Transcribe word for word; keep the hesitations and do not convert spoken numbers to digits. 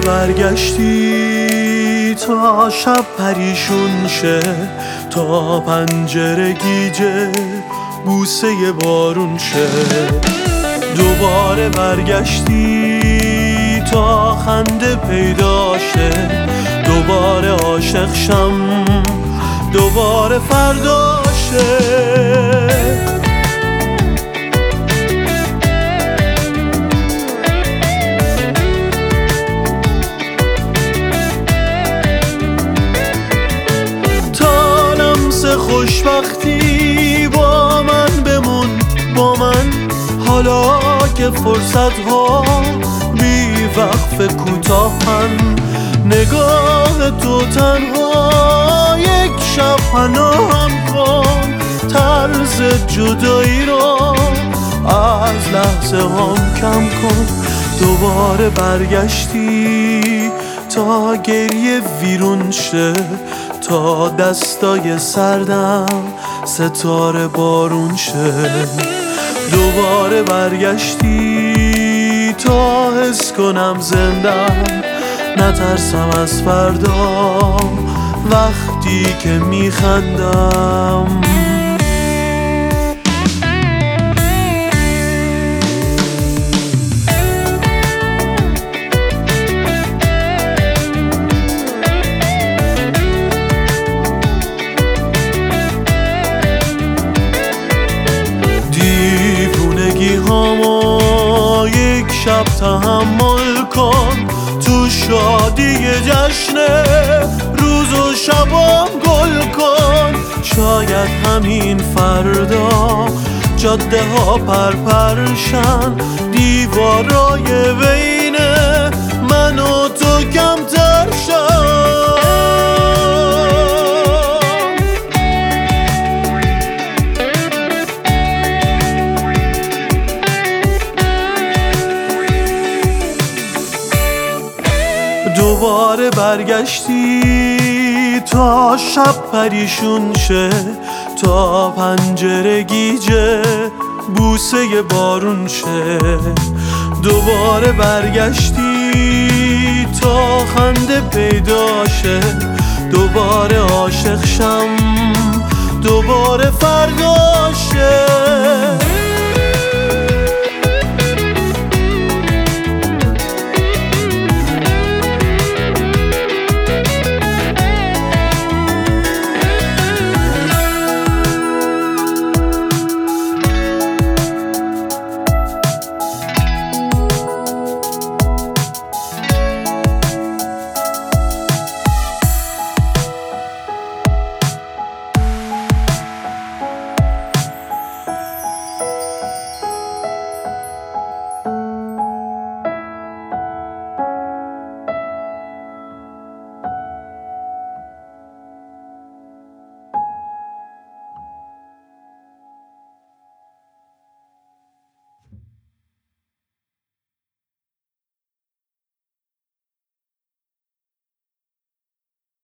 برگشتی تا شب پریشون شه، تا پنجره گیجه بوسه بارون شه. دوباره برگشتی تا خنده پیدا شه، دوباره عاشق شم، دوباره فردا شه. خوشبختی با من بمون، با من حالا که فرصت ها بی وقف کوتاهن. نگاه تو تنها یک شب پناهم کن، طرز جدایی رو از لحظه هم کم کن. دوباره برگشتی تا گریه ویرون شه، تا دستای سردم ستاره بارون شه. دوباره برگشتی تا حس کنم زندم، نترسم از فردا وقتی که میخندم. هامو یک شب تحمل کن، تو شادی جشن روز و شبام گل کن. شاید همین فردا جاده ها پرپرشن، دیوارای بین من و تو کمتر شن. دوباره برگشتی تا شب پریشون شه، تا پنجره گیجه بوسه بارون شه. دوباره برگشتی تا خنده پیدا شه، دوباره عاشق شم، دوباره فردا